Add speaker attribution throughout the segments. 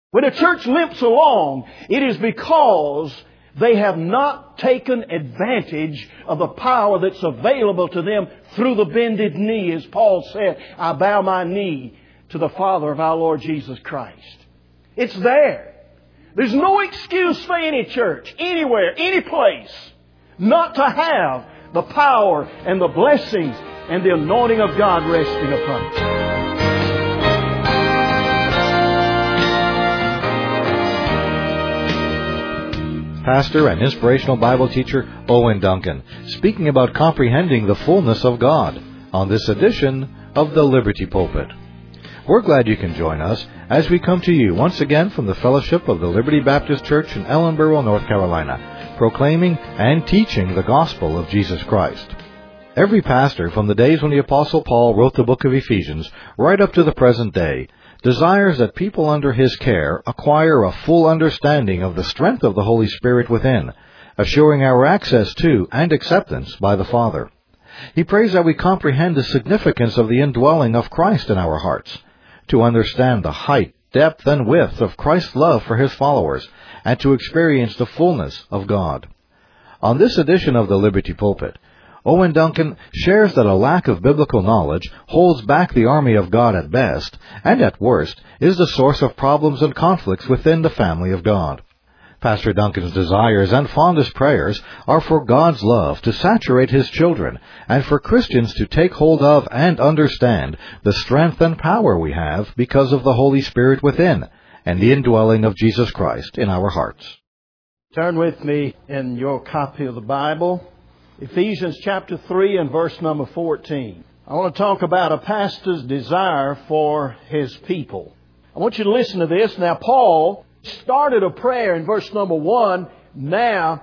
Speaker 1: When a church limps along, it is because they have not taken advantage of the power that's available to them through the bended knee. As Paul said, I bow my knee to the Father of our Lord Jesus Christ. It's there. There's no excuse for any church, anywhere, any place, not to have the power and the blessings and the anointing of God resting upon it.
Speaker 2: Pastor and inspirational Bible teacher Owen Duncan, speaking about comprehending the fullness of God on this edition of the Liberty Pulpit. We're glad you can join us as we come to you once again from the fellowship of the Liberty Baptist Church in Ellenboro, North Carolina, proclaiming and teaching the gospel of Jesus Christ. Every pastor from the days when the Apostle Paul wrote the book of Ephesians right up to the present day desires that people under his care acquire a full understanding of the strength of the Holy Spirit within, assuring our access to and acceptance by the Father. He prays that we comprehend the significance of the indwelling of Christ in our hearts, to understand the height, depth, and width of Christ's love for His followers, and to experience the fullness of God. On this edition of the Liberty Pulpit, Owen Duncan shares that a lack of biblical knowledge holds back the army of God at best, and at worst is the source of problems and conflicts within the family of God. Pastor Duncan's desires and fondest prayers are for God's love to saturate His children, and for Christians to take hold of and understand the strength and power we have because of the Holy Spirit within, and the indwelling of Jesus Christ in our hearts.
Speaker 1: Turn with me in your copy of the Bible, Ephesians chapter 3 and verse number 14. I want to talk about a pastor's desire for his people. I want you to listen to this. Now, Paul started a prayer in verse number 1. Now,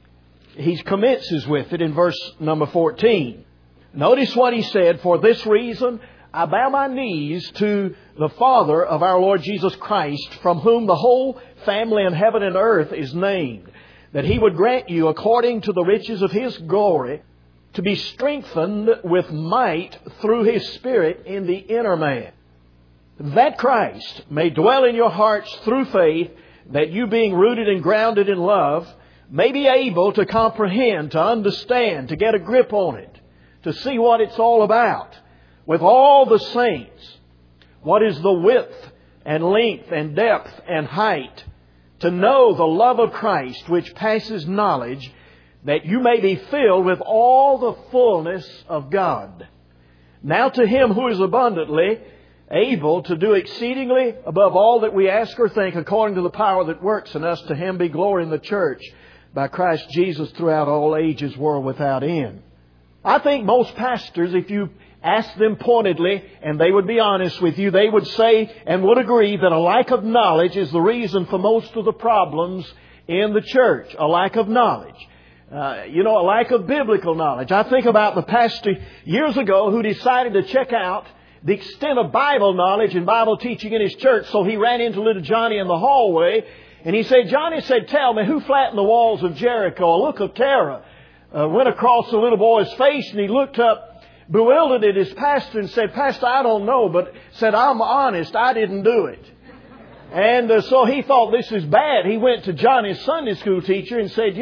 Speaker 1: he commences with it in verse number 14. Notice what he said. For this reason, I bow my knees to the Father of our Lord Jesus Christ, from whom the whole family in heaven and earth is named, that He would grant you, according to the riches of His glory, to be strengthened with might through His Spirit in the inner man, that Christ may dwell in your hearts through faith, that you, being rooted and grounded in love, may be able to comprehend, to understand, to get a grip on it, to see what it's all about, with all the saints, what is the width and length and depth and height, to know the love of Christ which passes knowledge, that you may be filled with all the fullness of God. Now to Him who is abundantly able to do exceedingly above all that we ask or think, according to the power that works in us, to Him be glory in the church by Christ Jesus throughout all ages, world without end. I think most pastors, if you ask them pointedly, and they would be honest with you, they would say and would agree that a lack of knowledge is the reason for most of the problems in the church. A lack of knowledge. A lack of biblical knowledge. I think about the pastor years ago who decided to check out the extent of Bible knowledge and Bible teaching in his church. So he ran into little Johnny in the hallway, and he said, Johnny said, tell me, who flattened the walls of Jericho? A look of terror went across the little boy's face, and he looked up bewildered at his pastor and said, Pastor, I don't know, but said, I'm honest, I didn't do it. And so he thought this is bad. He went to Johnny's Sunday school teacher and said,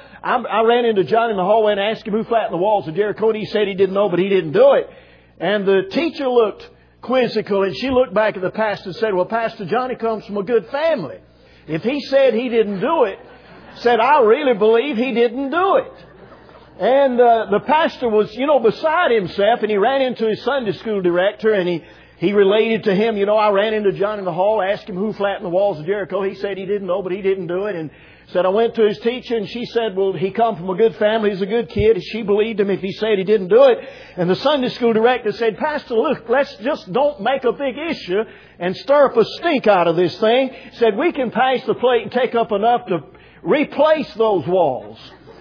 Speaker 1: I ran into Johnny in the hallway and asked him who flattened the walls of Jericho, and he said he didn't know, but he didn't do it. And the teacher looked quizzical, and she looked back at the pastor and said, well, Pastor, Johnny comes from a good family. If he said he didn't do it, said, I really believe he didn't do it. And the pastor was, beside himself, and he ran into his Sunday school director, and he related to him, I ran into John in the hall, asked him who flattened the walls of Jericho. He said he didn't know, but he didn't do it. And said, I went to his teacher, and she said, well, he come from a good family, he's a good kid. And she believed him if he said he didn't do it. And the Sunday school director said, Pastor, look, let's just don't make a big issue and stir up a stink out of this thing. Said, we can pass the plate and take up enough to replace those walls.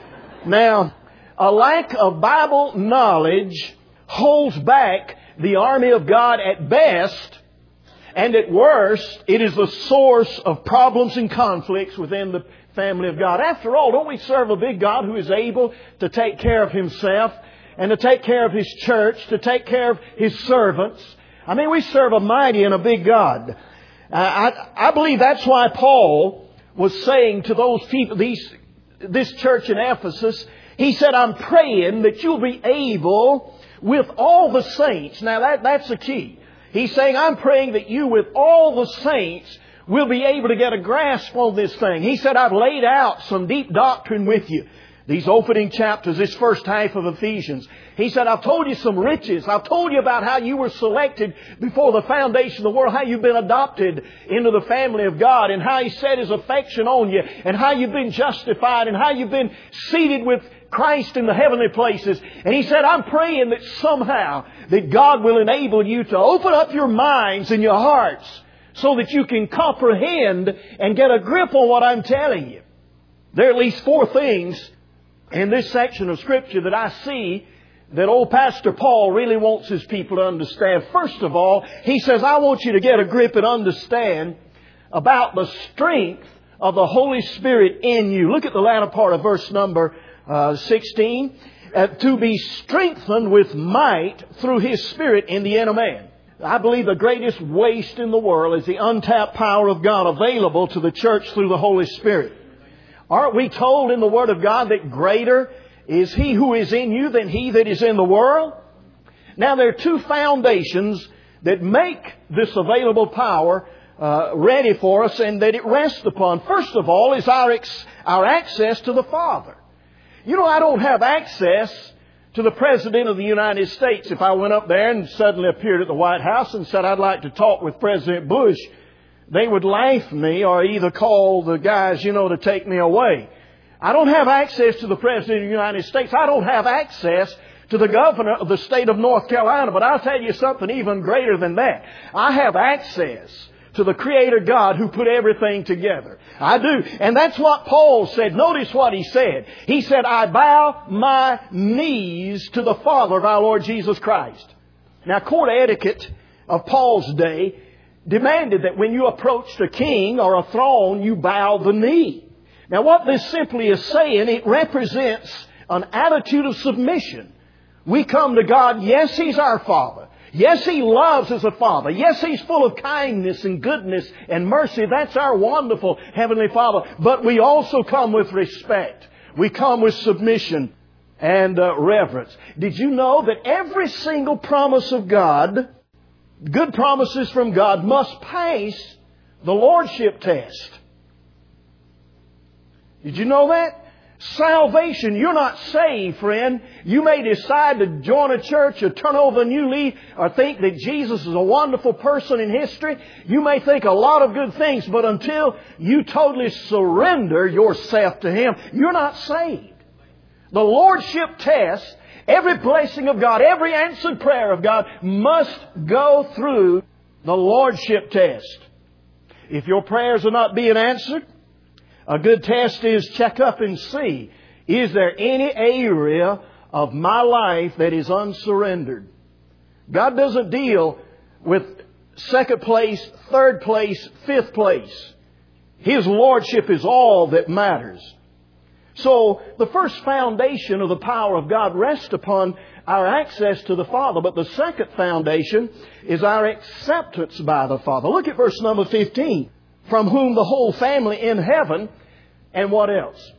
Speaker 1: Now, a lack of Bible knowledge holds back the army of God at best, and at worst, it is the source of problems and conflicts within the family of God. After all, don't we serve a big God who is able to take care of Himself and to take care of His church, to take care of His servants? I mean, we serve a mighty and a big God. I believe that's why Paul was saying to those people, this church in Ephesus, he said, I'm praying that you'll be able with all the saints. Now that's the key. He's saying, I'm praying that you with all the saints will be able to get a grasp on this thing. He said, I've laid out some deep doctrine with you. These opening chapters, this first half of Ephesians. He said, I've told you some riches. I've told you about how you were selected before the foundation of the world, how you've been adopted into the family of God, and how He set His affection on you, and how you've been justified, and how you've been seated with Christ in the heavenly places. And he said, I'm praying that somehow that God will enable you to open up your minds and your hearts so that you can comprehend and get a grip on what I'm telling you. There are at least 4 things in this section of Scripture that I see that old Pastor Paul really wants his people to understand. First of all, he says, I want you to get a grip and understand about the strength of the Holy Spirit in you. Look at the latter part of verse number 16. To be strengthened with might through His Spirit in the inner man. I believe the greatest waste in the world is the untapped power of God available to the church through the Holy Spirit. Aren't we told in the Word of God that greater is He who is in you than he that is in the world? Now there are 2 foundations that make this available power ready for us and that it rests upon. First of all is our access to the Father. You know, I don't have access to the President of the United States. If I went up there and suddenly appeared at the White House and said I'd like to talk with President Bush, they would laugh at me or either call the guys, to take me away. I don't have access to the President of the United States. I don't have access to the governor of the state of North Carolina. But I'll tell you something even greater than that. I have access to the Creator God who put everything together. I do. And that's what Paul said. Notice what he said. He said, I bow my knees to the Father of our Lord Jesus Christ. Now, court etiquette of Paul's day demanded that when you approached a king or a throne, you bow the knee. Now, what this simply is saying, it represents an attitude of submission. We come to God, yes, He's our Father. Yes, He loves as a Father. Yes, He's full of kindness and goodness and mercy. That's our wonderful Heavenly Father. But we also come with respect. We come with submission and reverence. Did you know that every single promise of God, good promises from God, must pass the Lordship test? Did you know that? Salvation. You're not saved, friend. You may decide to join a church or turn over a new leaf or think that Jesus is a wonderful person in history. You may think a lot of good things, but until you totally surrender yourself to Him, you're not saved. The Lordship test, every blessing of God, every answered prayer of God must go through the Lordship test. If your prayers are not being answered, a good test is check up and see, is there any area of my life that is unsurrendered? God doesn't deal with second place, third place, fifth place. His Lordship is all that matters. So the first foundation of the power of God rests upon our access to the Father. But the second foundation is our acceptance by the Father. Look at verse number 15. From whom the whole family in heaven, and what else?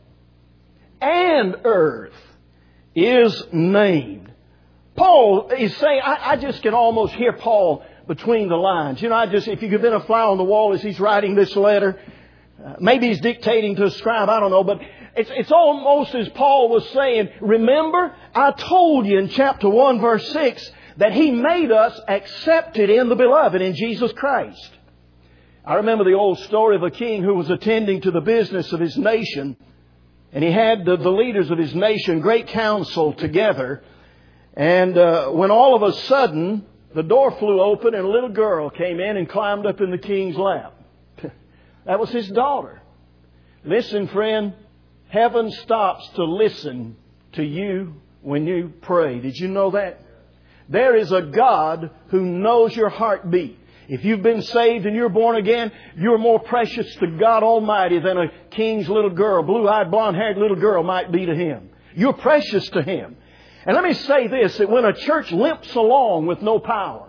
Speaker 1: And earth is named. Paul is saying, I just can almost hear Paul between the lines. If you could have been a fly on the wall as he's writing this letter, maybe he's dictating to a scribe, I don't know, but it's almost as Paul was saying, remember, I told you in chapter 1 verse 6 that He made us accepted in the Beloved, in Jesus Christ. I remember the old story of a king who was attending to the business of his nation. And he had the leaders of his nation, great council together. And when all of a sudden the door flew open and a little girl came in and climbed up in the king's lap. That was his daughter. Listen, friend, heaven stops to listen to you when you pray. Did you know that? There is a God who knows your heartbeat. If you've been saved and you're born again, you're more precious to God Almighty than a king's little girl, blue-eyed, blonde-haired little girl might be to Him. You're precious to Him. And let me say this, that when a church limps along with no power,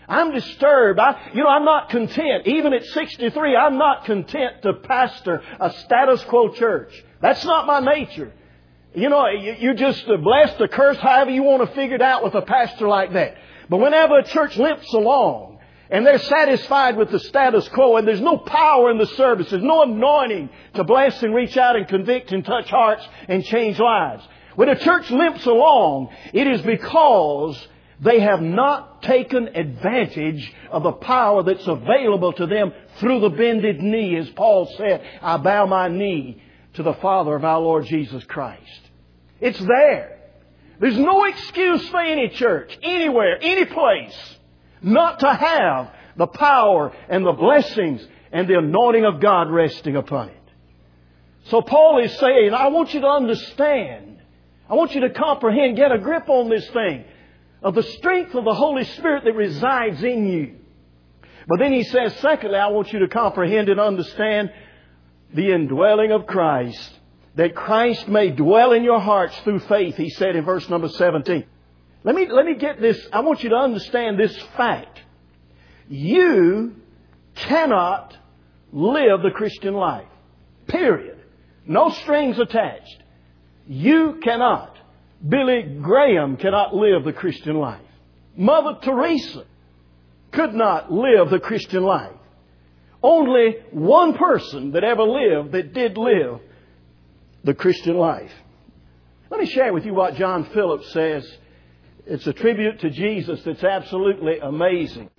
Speaker 1: I'm disturbed. I'm not content. Even at 63, I'm not content to pastor a status quo church. That's not my nature. You just bless the curse however you want to figure it out with a pastor like that. But whenever a church limps along and they're satisfied with the status quo and there's no power in the service, there's no anointing to bless and reach out and convict and touch hearts and change lives. When a church limps along, it is because they have not taken advantage of the power that's available to them through the bended knee. As Paul said, I bow my knee to the Father of our Lord Jesus Christ. It's there. There's no excuse for any church, anywhere, any place, not to have the power and the blessings and the anointing of God resting upon it. So Paul is saying, I want you to understand. I want you to comprehend, get a grip on this thing of the strength of the Holy Spirit that resides in you. But then he says, secondly, I want you to comprehend and understand the indwelling of Christ, that Christ may dwell in your hearts through faith, he said in verse number 17. Let me get this. I want you to understand this fact. You cannot live the Christian life. Period. No strings attached. You cannot. Billy Graham cannot live the Christian life. Mother Teresa could not live the Christian life. Only one person that ever lived that did live the Christian life. Let me share with you what John Phillips says. It's a tribute to Jesus that's absolutely amazing.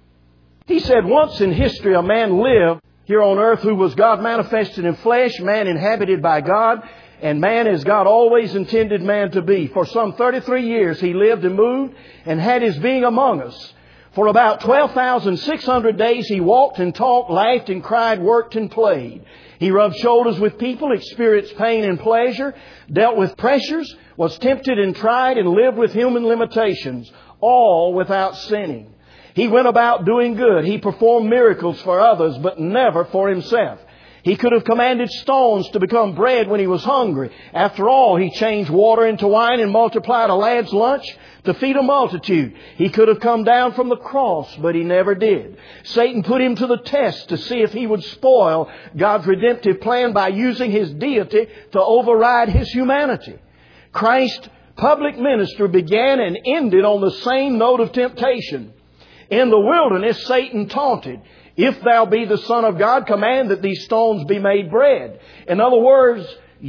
Speaker 1: He said, once in history a man lived here on earth who was God manifested in flesh, man inhabited by God, and man as God always intended man to be. For some 33 years he lived and moved and had his being among us. For about 12,600 days he walked and talked, laughed and cried, worked and played. He rubbed shoulders with people, experienced pain and pleasure, dealt with pressures, was tempted and tried, and lived with human limitations, all without sinning. He went about doing good. He performed miracles for others, but never for himself. He could have commanded stones to become bread when he was hungry. After all, he changed water into wine and multiplied a lad's lunch to feed a multitude. He could have come down from the cross, but he never did. Satan put him to the test to see if he would spoil God's redemptive plan by using his deity to override his humanity. Christ's public ministry began and ended on the same note of temptation. In the wilderness, Satan taunted, "If thou be the Son of God, command that these stones be made bread." In other words,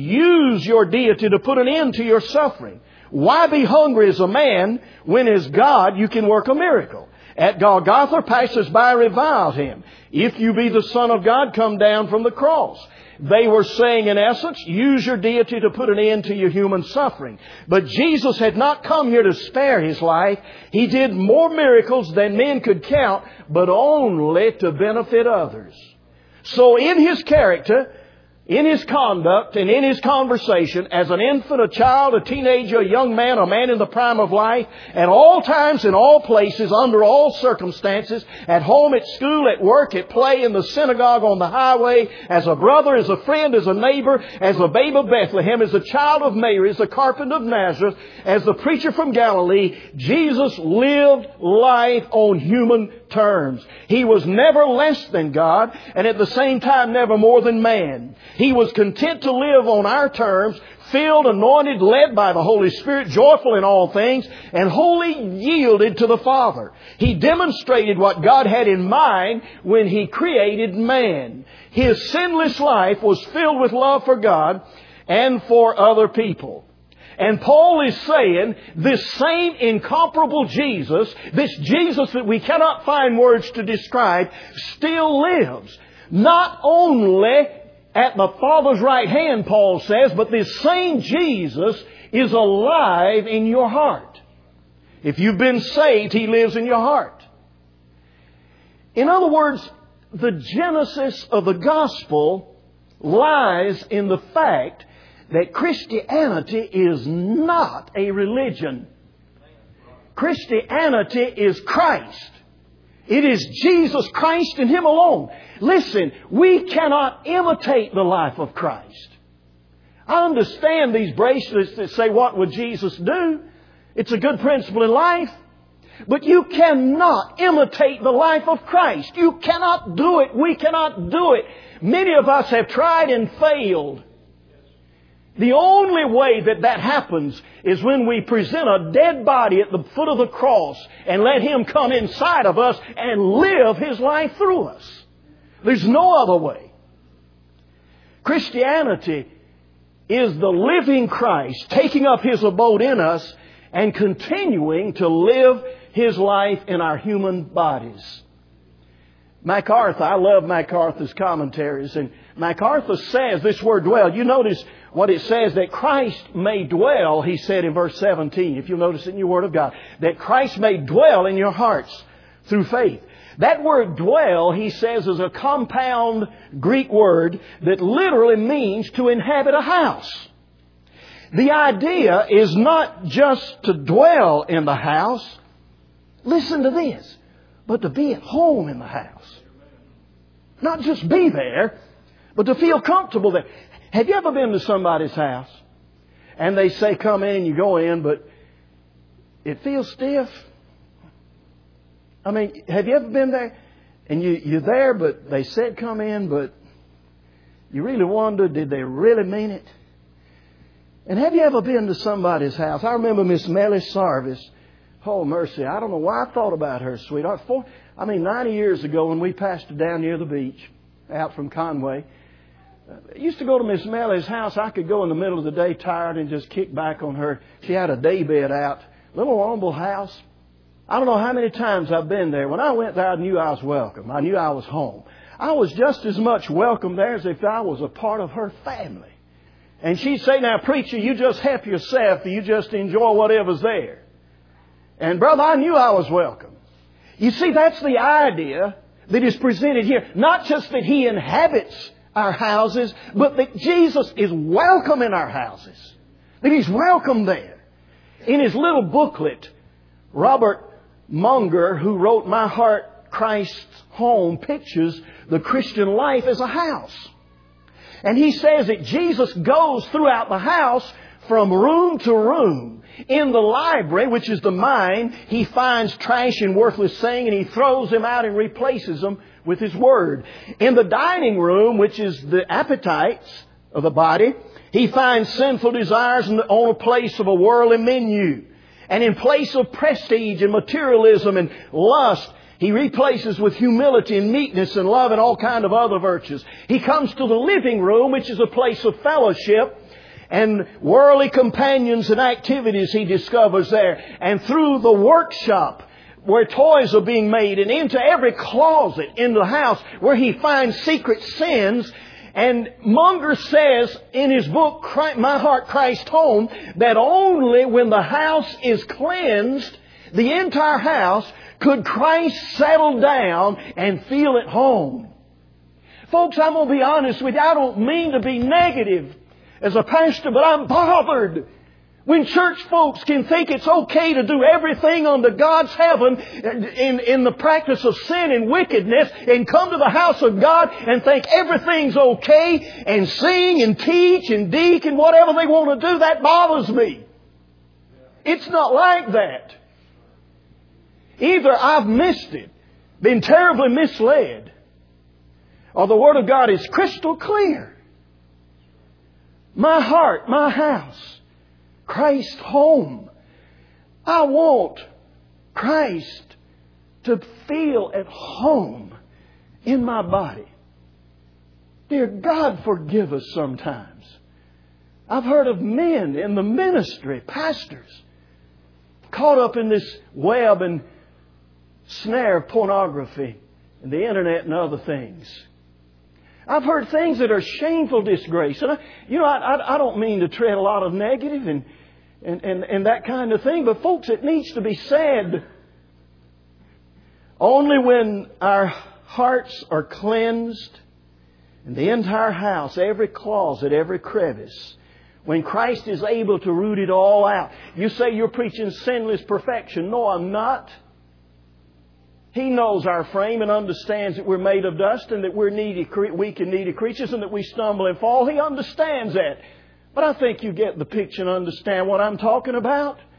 Speaker 1: use your deity to put an end to your suffering. Why be hungry as a man when as God you can work a miracle? At Golgotha, passers-by reviled him. "If you be the Son of God, come down from the cross." They were saying, in essence, use your deity to put an end to your human suffering. But Jesus had not come here to spare His life. He did more miracles than men could count, but only to benefit others. So in His character, in His conduct, and in His conversation, as an infant, a child, a teenager, a young man, a man in the prime of life, at all times, in all places, under all circumstances, at home, at school, at work, at play, in the synagogue, on the highway, as a brother, as a friend, as a neighbor, as a babe of Bethlehem, as a child of Mary, as a carpenter of Nazareth, as the preacher from Galilee, Jesus lived life on human terms. He was never less than God, and at the same time never more than man. He was content to live on our terms, filled, anointed, led by the Holy Spirit, joyful in all things, and wholly yielded to the Father. He demonstrated what God had in mind when He created man. His sinless life was filled with love for God and for other people. And Paul is saying this same incomparable Jesus, this Jesus that we cannot find words to describe, still lives. Not only at the Father's right hand, Paul says, but this same Jesus is alive in your heart. If you've been saved, He lives in your heart. In other words, the genesis of the gospel lies in the fact that Christianity is not a religion. Christianity is Christ. It is Jesus Christ and Him alone. Listen, we cannot imitate the life of Christ. I understand these bracelets that say, what would Jesus do? It's a good principle in life. But you cannot imitate the life of Christ. You cannot do it. We cannot do it. Many of us have tried and failed. The only way that that happens is when we present a dead body at the foot of the cross and let Him come inside of us and live His life through us. There's no other way. Christianity is the living Christ taking up His abode in us and continuing to live His life in our human bodies. MacArthur, I love MacArthur's commentaries, and MacArthur says this word dwell. You notice what it says, that Christ may dwell, he said in verse 17, if you'll notice it in your Word of God, that Christ may dwell in your hearts through faith. That word dwell, he says, is a compound Greek word that literally means to inhabit a house. The idea is not just to dwell in the house, listen to this, but to be at home in the house. Not just be there, but to feel comfortable there. Have you ever been to somebody's house and they say come in, you go in, but it feels stiff? I mean, have you ever been there and you're there, but they said come in, but you really wonder, did they really mean it? And have you ever been to somebody's house? I remember Miss Melly Sarvis. Oh, mercy. I don't know why I thought about her, sweetheart. 90 years ago when we pastored down near the beach, out from Conway, I used to go to Miss Melly's house. I could go in the middle of the day tired and just kick back on her. She had a day bed out. Little humble house. I don't know how many times I've been there. When I went there, I knew I was welcome. I knew I was home. I was just as much welcome there as if I was a part of her family. And she'd say, now, preacher, you just help yourself. You just enjoy whatever's there. And, brother, I knew I was welcome. You see, that's the idea that is presented here. Not just that He inhabits our houses, but that Jesus is welcome in our houses. That He's welcome there. In his little booklet, Robert Munger, who wrote My Heart, Christ's Home, pictures the Christian life as a house. And he says that Jesus goes throughout the house from room to room. In the library, which is the mind, He finds trash and worthless things and He throws them out and replaces them with His Word. In the dining room, which is the appetites of the body, He finds sinful desires on a place of a worldly menu. And in place of prestige and materialism and lust, He replaces with humility and meekness and love and all kind of other virtues. He comes to the living room, which is a place of fellowship and worldly companions and activities He discovers there. And through the workshop where toys are being made, and into every closet in the house where He finds secret sins. And Munger says in his book, My Heart, Christ's Home, that only when the house is cleansed, the entire house, could Christ settle down and feel at home. Folks, I'm going to be honest with you. I don't mean to be negative as a pastor, but I'm bothered when church folks can think it's okay to do everything under God's heaven in the practice of sin and wickedness, and come to the house of God and think everything's okay and sing and teach and deacon and whatever they want to do. That bothers me. It's not like that. Either I've missed it, been terribly misled, or the Word of God is crystal clear. My heart, my house, Christ's home. I want Christ to feel at home in my body. Dear God, forgive us sometimes. I've heard of men in the ministry, pastors, caught up in this web and snare of pornography and the internet and other things. I've heard things that are shameful disgrace. And I don't mean to tread a lot of negative and that kind of thing. But folks, it needs to be said. Only when our hearts are cleansed and the entire house, every closet, every crevice, when Christ is able to root it all out. You say you're preaching sinless perfection. No, I'm not. He knows our frame and understands that we're made of dust and that we're weak and needy creatures and that we stumble and fall. He understands that. But I think you get the picture and understand what I'm talking about.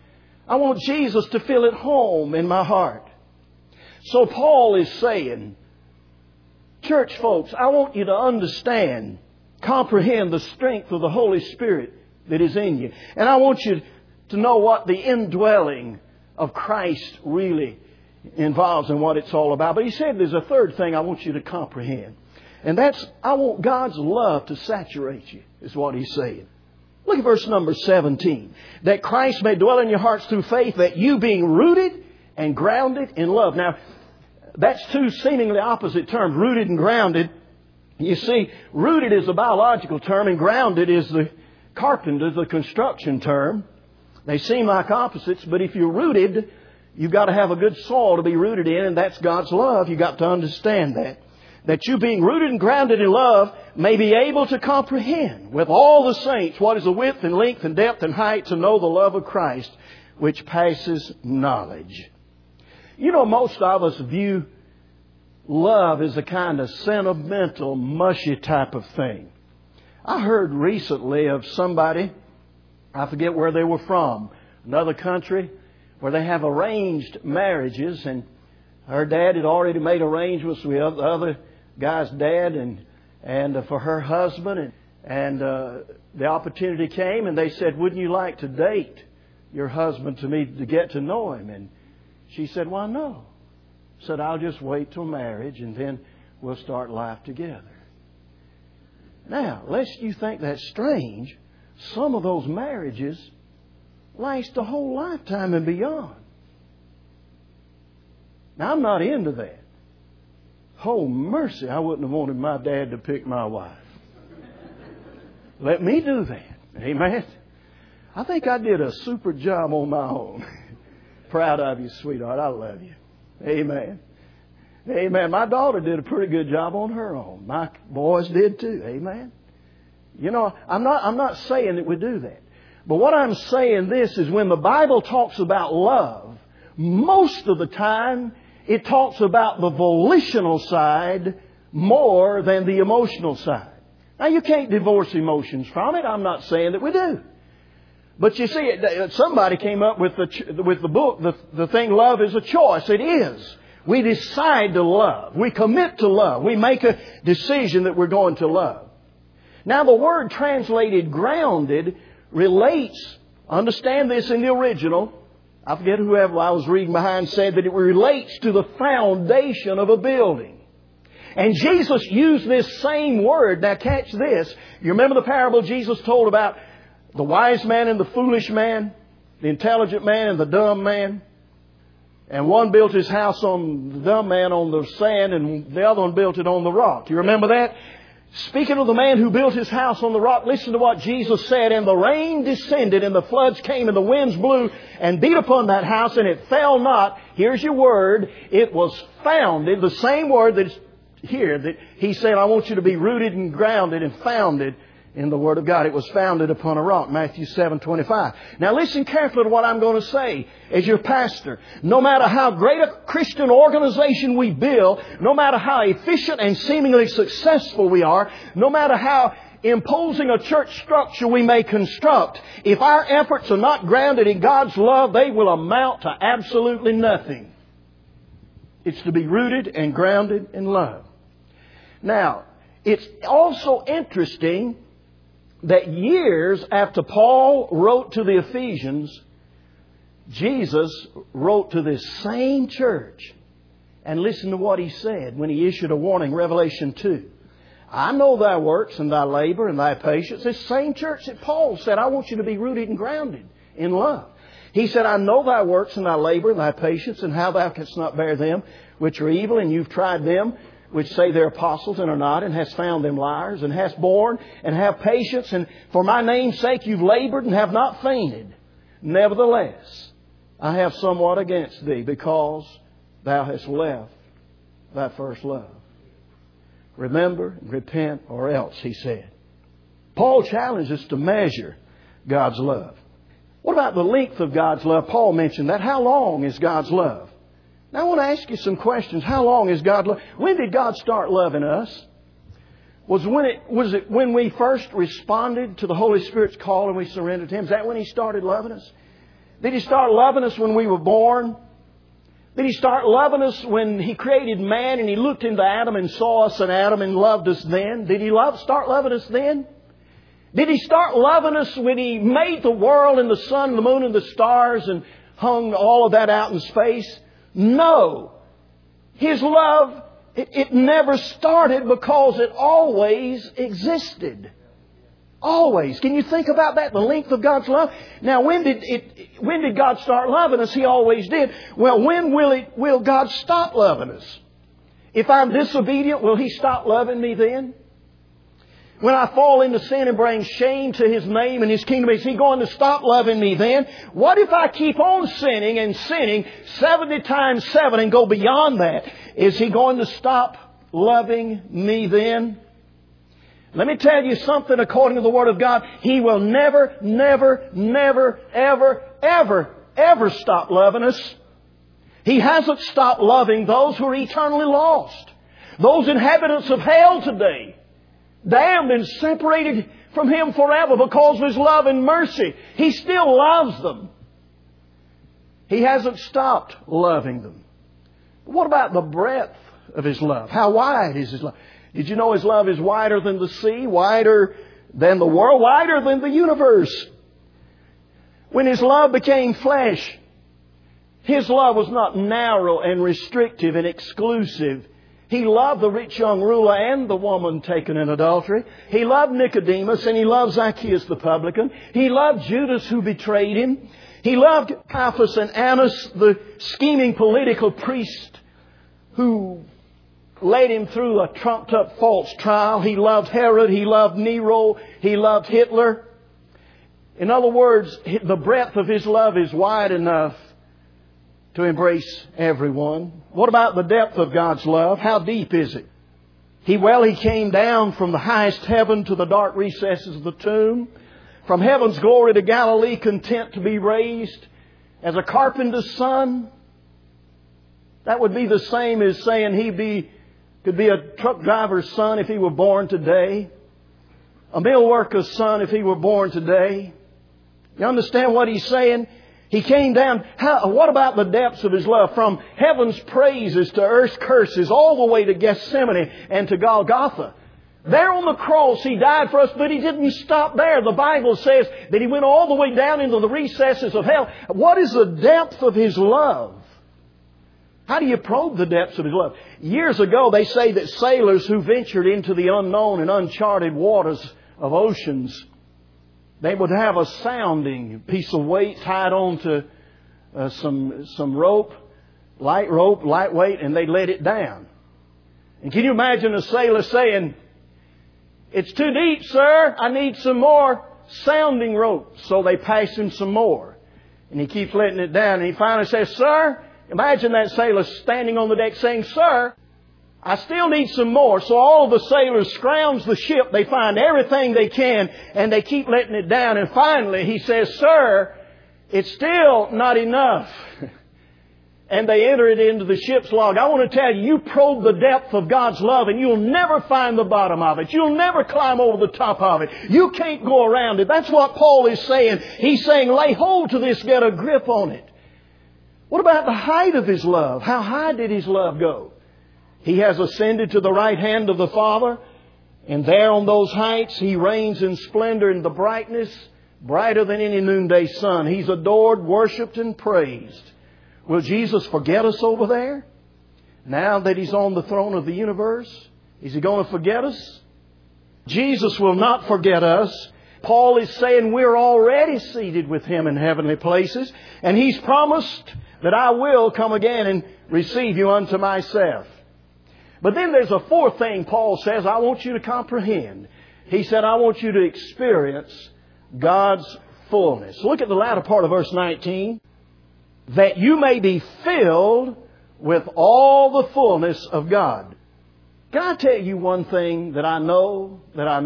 Speaker 1: I want Jesus to feel at home in my heart. So Paul is saying, church folks, I want you to understand, comprehend the strength of the Holy Spirit that is in you. And I want you to know what the indwelling of Christ really involves and what it's all about. But he said there's a third thing I want you to comprehend. And that's, I want God's love to saturate you, is what he's saying. Look at verse number 17. That Christ may dwell in your hearts through faith, that you being rooted and grounded in love. Now, that's two seemingly opposite terms, rooted and grounded. You see, rooted is a biological term and grounded is the carpenter's, the construction term. They seem like opposites, but if you're rooted, you've got to have a good soil to be rooted in, and that's God's love. You've got to understand that. That you being rooted and grounded in love may be able to comprehend with all the saints what is the width and length and depth and height, to know the love of Christ which passes knowledge. You know, most of us view love as a kind of sentimental, mushy type of thing. I heard recently of somebody, I forget where they were from, another country, where they have arranged marriages, and her dad had already made arrangements with the other guy's dad and for her husband, and the opportunity came, and they said, "Wouldn't you like to date your husband to get to know him?" And she said, "Why no?" Said, "I'll just wait till marriage, and then we'll start life together." Now, lest you think that's strange, some of those marriages last a whole lifetime and beyond. Now, I'm not into that. Oh, mercy, I wouldn't have wanted my dad to pick my wife. Let me do that. Amen. I think I did a super job on my own. Proud of you, sweetheart. I love you. Amen. Amen. My daughter did a pretty good job on her own. My boys did too. Amen. You know, I'm not saying that we do that. But what I'm saying this is, when the Bible talks about love, most of the time it talks about the volitional side more than the emotional side. Now, you can't divorce emotions from it. I'm not saying that we do. But you see, somebody came up with the book, the thing, love is a choice. It is. We decide to love. We commit to love. We make a decision that we're going to love. Now, the word translated grounded relates, understand this in the original, I forget whoever I was reading behind said that it relates to the foundation of a building. And Jesus used this same word. Now catch this. You remember the parable Jesus told about the wise man and the foolish man, the intelligent man and the dumb man? And one built his house on the dumb man on the sand, and the other one built it on the rock. You remember that? Speaking of the man who built his house on the rock, listen to what Jesus said. "And the rain descended, and the floods came, and the winds blew and beat upon that house, and it fell not." Here's your word. It was founded. The same word that's here that he said, I want you to be rooted and grounded and founded in the Word of God. It was founded upon a rock. Matthew 7:25. Now listen carefully to what I'm going to say as your pastor. No matter how great a Christian organization we build, no matter how efficient and seemingly successful we are, no matter how imposing a church structure we may construct, if our efforts are not grounded in God's love, they will amount to absolutely nothing. It's to be rooted and grounded in love. Now, it's also interesting that years after Paul wrote to the Ephesians, Jesus wrote to this same church. And listen to what he said when he issued a warning, Revelation 2. "I know thy works and thy labor and thy patience." This same church that Paul said, "I want you to be rooted and grounded in love." He said, "I know thy works and thy labor and thy patience, and how thou canst not bear them which are evil, and you've tried them which say they're apostles and are not, and hast found them liars, and hast borne and have patience, and for my name's sake you've labored and have not fainted. Nevertheless, I have somewhat against thee, because thou hast left thy first love. Remember, repent, or else," he said. Paul challenges us to measure God's love. What about the length of God's love? Paul mentioned that. How long is God's love? Now I want to ask you some questions. How long is God love? When did God start loving us? Was it when we first responded to the Holy Spirit's call and we surrendered to Him? Is that when He started loving us? Did He start loving us when we were born? Did He start loving us when He created man and He looked into Adam and saw us in Adam and loved us then? Did He start loving us then? Did He start loving us when He made the world and the sun, the moon and the stars and hung all of that out in space? No. His love, it never started because it always existed. Always. Can you think about that? The length of God's love? Now, when did God start loving us? He always did. Well, when will God stop loving us? If I'm disobedient, will He stop loving me then? When I fall into sin and bring shame to His name and His kingdom, is He going to stop loving me then? What if I keep on sinning and sinning 70 times 7 and go beyond that? Is He going to stop loving me then? Let me tell you something according to the Word of God. He will never, ever stop loving us. He hasn't stopped loving those who are eternally lost. Those inhabitants of hell today. Damned and separated from Him forever because of His love and mercy. He still loves them. He hasn't stopped loving them. What about the breadth of His love? How wide is His love? Did you know His love is wider than the sea, wider than the world, wider than the universe? When His love became flesh, His love was not narrow and restrictive and exclusive. He loved the rich young ruler and the woman taken in adultery. He loved Nicodemus and He loved Zacchaeus the publican. He loved Judas who betrayed Him. He loved Caiaphas and Annas, the scheming political priest who led Him through a trumped-up false trial. He loved Herod. He loved Nero. He loved Hitler. In other words, the breadth of His love is wide enough to embrace everyone. What about the depth of God's love? How deep is it? He came down from the highest heaven to the dark recesses of the tomb. From heaven's glory to Galilee, content to be raised as a carpenter's son. That would be the same as saying could be a truck driver's son if he were born today. A mill worker's son if he were born today. You understand what He's saying? He came down. What about the depths of His love? From heaven's praises to earth's curses, all the way to Gethsemane and to Golgotha. There on the cross, He died for us, but He didn't stop there. The Bible says that He went all the way down into the recesses of hell. What is the depth of His love? How do you probe the depths of His love? Years ago, they say that sailors who ventured into the unknown and uncharted waters of oceans, they would have a sounding piece of weight tied on to some rope, lightweight, and they let it down. And can you imagine a sailor saying, "It's too deep, sir. I need some more sounding rope." So they pass him some more. And he keeps letting it down. And he finally says, "Sir," imagine that sailor standing on the deck saying, "Sir, I still need some more." So all the sailors scrounge the ship. They find everything they can and they keep letting it down. And finally he says, "Sir, it's still not enough." And they enter it into the ship's log. I want to tell you, you probe the depth of God's love and you'll never find the bottom of it. You'll never climb over the top of it. You can't go around it. That's what Paul is saying. He's saying, lay hold to this, get a grip on it. What about the height of His love? How high did His love go? He has ascended to the right hand of the Father, and there on those heights He reigns in splendor and the brightness, brighter than any noonday sun. He's adored, worshipped, and praised. Will Jesus forget us over there? Now that He's on the throne of the universe, is He going to forget us? Jesus will not forget us. Paul is saying we're already seated with Him in heavenly places, and He's promised that I will come again and receive you unto myself. But then there's a fourth thing Paul says I want you to comprehend. He said, I want you to experience God's fullness. Look at the latter part of verse 19. That you may be filled with all the fullness of God. Can I tell you one thing that I know?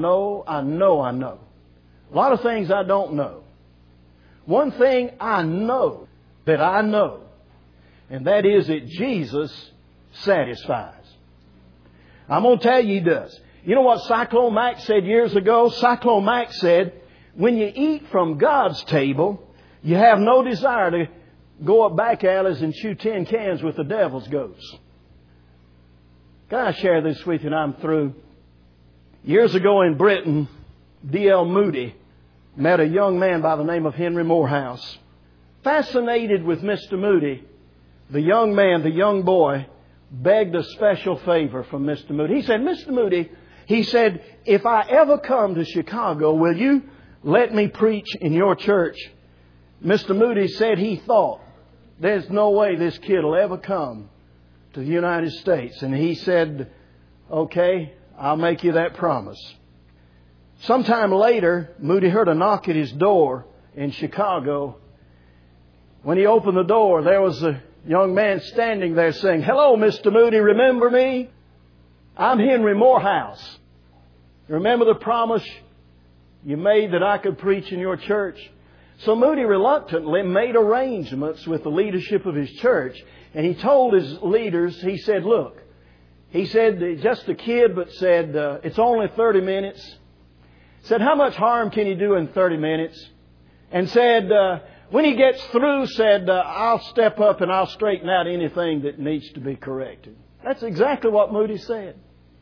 Speaker 1: A lot of things I don't know. One thing I know that I know, and that is that Jesus satisfies. I'm going to tell you He does. You know what Cyclone Max said years ago? Cyclone Max said, when you eat from God's table, You have no desire to go up back alleys and chew tin cans with the devil's goats. Can I share this with you and I'm through? Years ago in Britain, D.L. Moody met a young man by the name of Henry Morehouse. Fascinated with Mr. Moody, the young man, the young boy, begged a special favor from Mr. Moody. He said, Mr. Moody, he said, if I ever come to Chicago, will you let me preach in your church? Mr. Moody said he thought, there's no way this kid will ever come to the United States. And he said, okay, I'll make you that promise. Sometime later, Moody heard a knock at his door in Chicago. When he opened the door, there was a young man standing there saying, hello, Mr. Moody, remember me? I'm Henry Morehouse. Remember the promise you made that I could preach in your church? So Moody reluctantly made arrangements with the leadership of his church. And he told his leaders, he said, look, he said, just a kid, but said, it's only 30 minutes. Said, how much harm can you do in 30 minutes? And said, when he gets through, said, I'll step up and I'll straighten out anything that needs to be corrected. That's exactly what Moody said.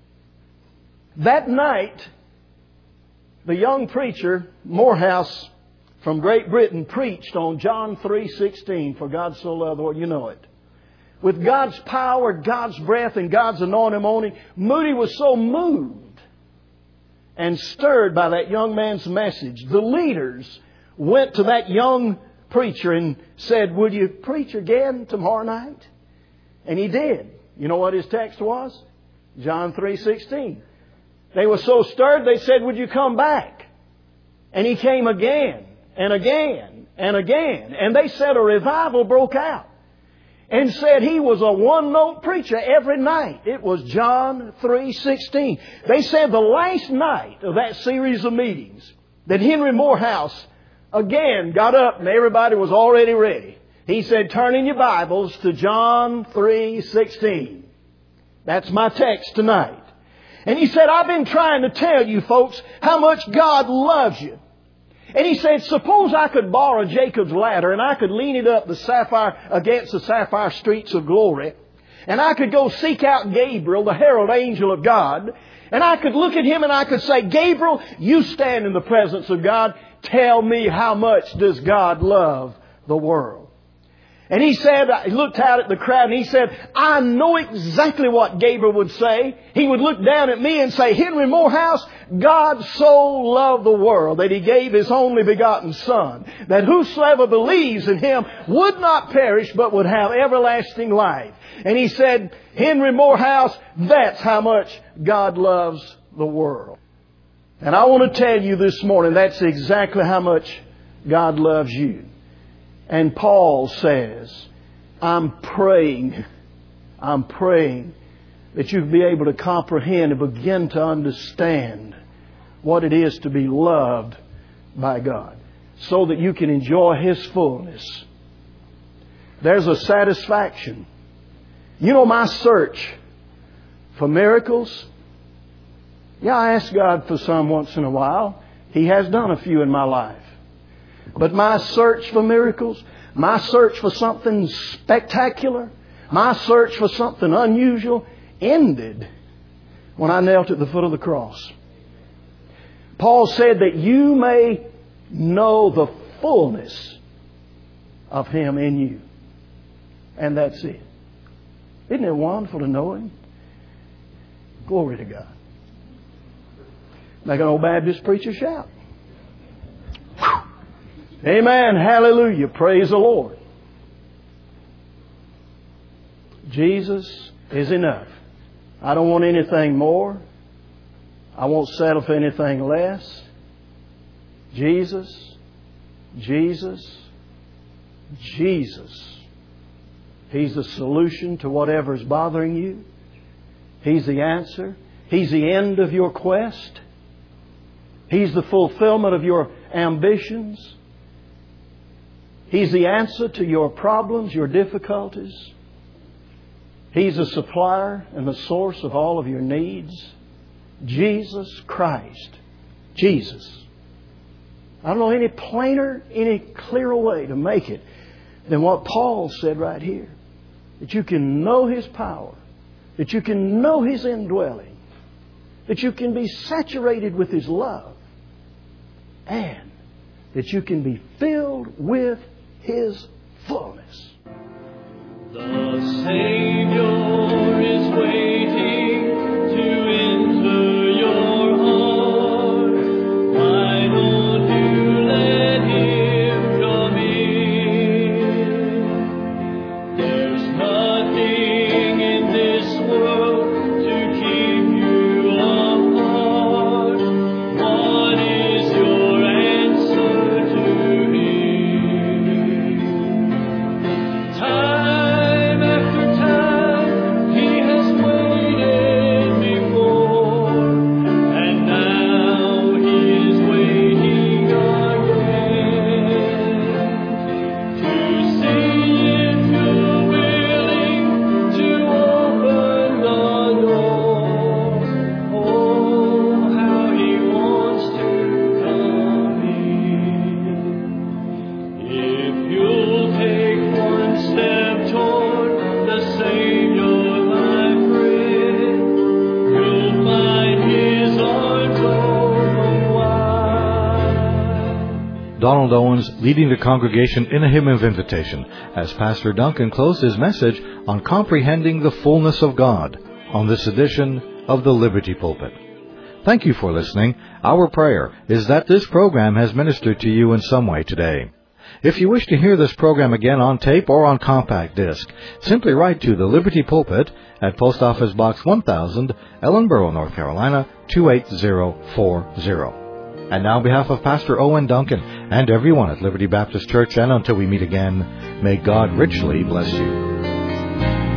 Speaker 1: That night, the young preacher, Morehouse, from Great Britain, preached on John 3:16, for God so loved the world. You know it. With God's power, God's breath, and God's anointing on him, Moody was so moved and stirred by that young man's message. The leaders went to that young preacher and said, will you preach again tomorrow night? And he did. You know what his text was? John 3:16. They were so stirred, they said, would you come back? And he came again and again and again. And they said a revival broke out. And said he was a one-note preacher every night. It was John 3:16. They said the last night of that series of meetings that Henry Morehouse again got up and everybody was already ready. He said, turn in your Bibles to John 3:16. That's my text tonight. And he said, I've been trying to tell you folks how much God loves you. And he said, suppose I could borrow Jacob's ladder and I could lean it up against the sapphire streets of glory. And I could go seek out Gabriel, the herald angel of God. And I could look at him and I could say, Gabriel, you stand in the presence of God. Tell me, how much does God love the world? And he said, he looked out at the crowd and he said, I know exactly what Gabriel would say. He would look down at me and say, Henry Morehouse, God so loved the world that He gave His only begotten Son, that whosoever believes in Him would not perish but would have everlasting life. And he said, Henry Morehouse, that's how much God loves the world. And I want to tell you this morning, that's exactly how much God loves you. And Paul says, I'm praying that you'll be able to comprehend and begin to understand what it is to be loved by God, so that you can enjoy His fullness. There's a satisfaction. You know, my search for miracles, yeah, I ask God for some once in a while. He has done a few in my life. But my search for miracles, my search for something spectacular, my search for something unusual ended when I knelt at the foot of the cross. Paul said that you may know the fullness of Him in you. And that's it. Isn't it wonderful to know Him? Glory to God. Make an old Baptist preacher shout. Amen. Hallelujah. Praise the Lord. Jesus is enough. I don't want anything more. I won't settle for anything less. Jesus, Jesus, Jesus. He's the solution to whatever is bothering you. He's the answer. He's the end of your quest. He's the fulfillment of your ambitions. He's the answer to your problems, your difficulties. He's the supplier and the source of all of your needs. Jesus Christ. Jesus. I don't know any plainer, any clearer way to make it than what Paul said right here. That you can know His power, that you can know His indwelling, that you can be saturated with His love, and that you can be filled with His fullness.
Speaker 3: The Savior is waiting to enter your heart. Why don't you let Him come in? There's nothing in this world to keep you apart. What is your answer to Him? Time after time He has waited before, and now He is waiting again to see if you're willing to open the door. Oh, how He wants to come in. If you'll take one step toward the Savior, my friend, you'll find His arms open wide.
Speaker 2: Donald Owens leading the congregation in a hymn of invitation as Pastor Duncan closed his message on comprehending the fullness of God on this edition of the Liberty Pulpit. Thank you for listening. Our prayer is that this program has ministered to you in some way today. If you wish to hear this program again on tape or on compact disc, simply write to the Liberty Pulpit at Post Office Box 1000, Ellenboro, North Carolina, 28040. And now on behalf of Pastor Owen Duncan and everyone at Liberty Baptist Church, and until we meet again, may God richly bless you.